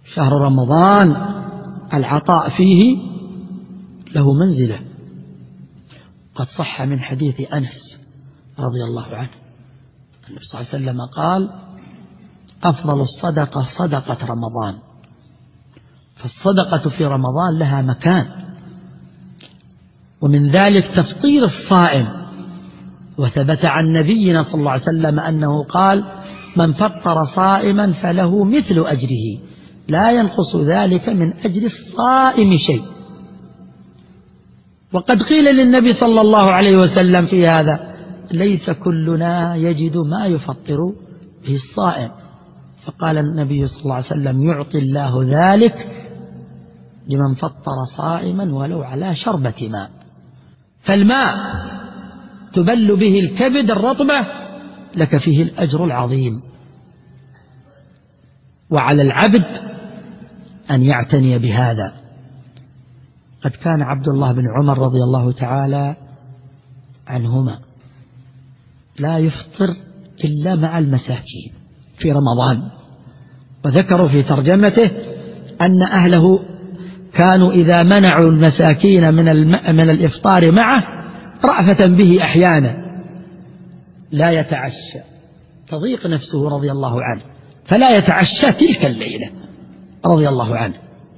شهر رمضان العطاء فيه له منزلة. قد صح من حديث أنس رضي الله عنه النبي صلى الله عليه وسلم قال: أفضل الصدقة صدقة رمضان. فالصدقة في رمضان لها مكان، ومن ذلك تفطير الصائم. وثبت عن نبينا صلى الله عليه وسلم أنه قال: من فطر صائما فله مثل أجره لا ينقص ذلك من أجر الصائم شيء. وقد قيل للنبي صلى الله عليه وسلم في هذا: ليس كلنا يجد ما يفطر به الصائم. فقال النبي صلى الله عليه وسلم: يعطي الله ذلك لمن فطر صائما ولو على شربة ماء. فالماء تبل به الكبد الرطبة لك فيه الأجر العظيم. وعلى العبد أن يعتني بهذا. قد كان عبد الله بن عمر رضي الله تعالى عنهما لا يفطر إلا مع المساكين في رمضان. وذكروا في ترجمته أن أهله كانوا إذا منعوا المساكين من الإفطار معه رأفة به أحيانا لا يتعشى، تضيق نفسه رضي الله عنه، فلا يتعشى تلك الليلة رضي الله عنه.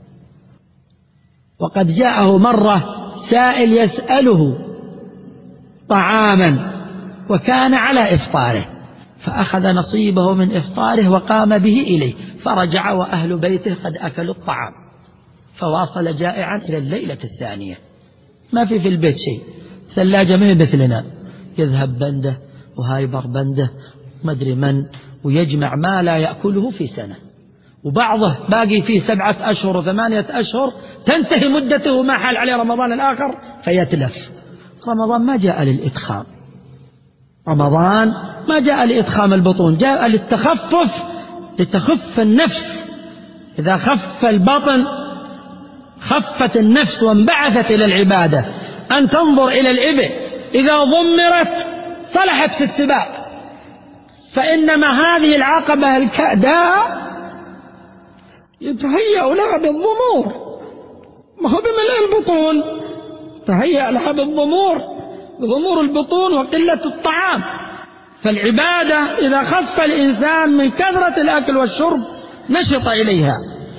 وقد جاءه مرة سائل يسأله طعاما وكان على إفطاره، فأخذ نصيبه من إفطاره وقام به إليه، فرجع وأهل بيته قد أكلوا الطعام، فواصل جائعا إلى الليلة الثانية. ما في البيت شيء، ثلاجة ما مثلنا، يذهب بنده وهايبر بنده مدري من، ويجمع ما لا يأكله في سنة، وبعضه باقي فيه 7 أشهر و8 أشهر تنتهي مدته ما حال عليه رمضان الآخر فيتلف. رمضان ما جاء للإدخام، رمضان ما جاء لإدخام البطون، جاء للتخفف، لتخف النفس. إذا خف البطن خفت النفس وانبعثت إلى العبادة. أن تنظر إلى الإبل إذا ضمرت صلحت في السباق، فإنما هذه العقبة الكأداء يتهيأ لها بالضمور، ما هو بملء البطون، تهيأ لها بالضمور، بضمور البطون وقلة الطعام. فالعبادة إذا خف الإنسان من كثرة الأكل والشرب نشط إليها.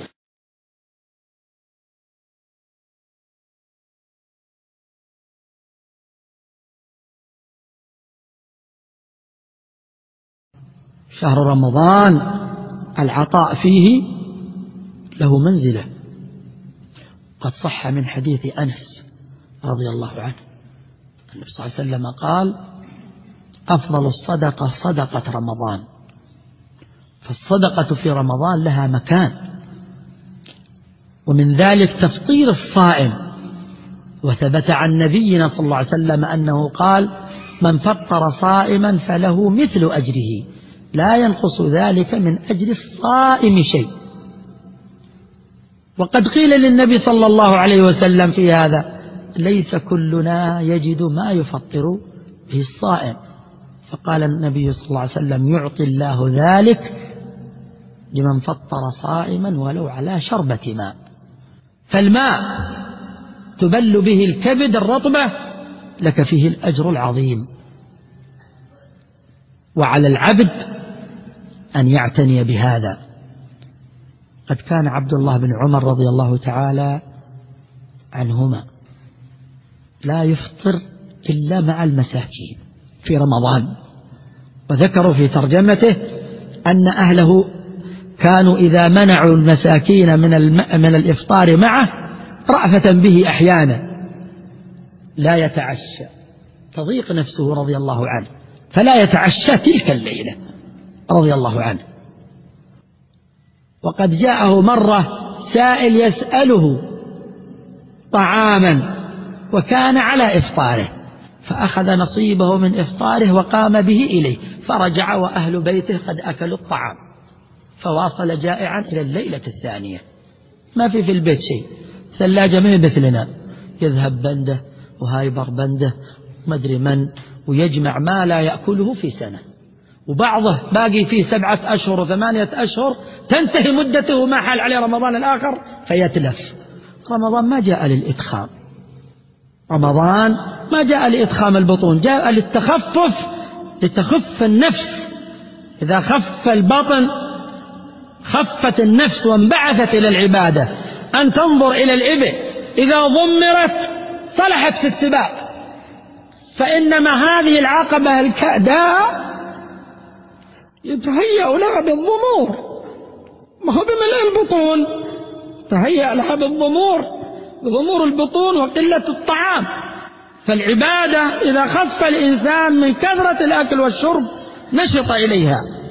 شهر رمضان العطاء فيه له منزلة. قد صح من حديث أنس رضي الله عنه النبي صلى الله عليه وسلم قال: أفضل الصدقة صدقة رمضان. فالصدقة في رمضان لها مكان، ومن ذلك تفطير الصائم. وثبت عن نبينا صلى الله عليه وسلم أنه قال: من فطر صائما فله مثل أجره لا ينقص ذلك من أجر الصائم شيء. وقد قيل للنبي صلى الله عليه وسلم في هذا: ليس كلنا يجد ما يفطر به الصائم. فقال النبي صلى الله عليه وسلم: يعطي الله ذلك لمن فطر صائما ولو على شربة ماء. فالماء تبل به الكبد الرطبة لك فيه الأجر العظيم. وعلى العبد أن يعتني بهذا. قد كان عبد الله بن عمر رضي الله تعالى عنهما لا يفطر إلا مع المساكين في رمضان. وذكروا في ترجمته أن أهله كانوا إذا منعوا المساكين من الإفطار معه رأفة به أحيانا لا يتعشى، تضيق نفسه رضي الله عنه، فلا يتعشى تلك الليلة رضي الله عنه. وقد جاءه مرة سائل يسأله طعاما وكان على إفطاره، فأخذ نصيبه من إفطاره وقام به إليه، فرجع وأهل بيته قد أكلوا الطعام، فواصل جائعا إلى الليلة الثانية. ما في البيت شيء، ثلاجة ما مثلنا، يذهب بنده وهايبر بنده مدري من، ويجمع ما لا يأكله في سنة، وبعضه باقي فيه 7 أشهر و8 أشهر، تنتهي مدته ما حال عليه رمضان الآخر فيتلف. رمضان ما جاء للإدخام، رمضان ما جاء لإدخام البطون، جاء للتخفف، لتخف النفس. إذا خف البطن خفت النفس وانبعثت إلى العبادة. أن تنظر إلى الإبل إذا ضمرت صلحت في السباق، فإنما هذه العقبة الكأداء يتهيأ لها بالضمور، ما هو بملء البطون، تهيأ لها بالضمور، بضمور البطون وقلة الطعام. فالعبادة إذا خف الإنسان من كثرة الأكل والشرب نشط إليها.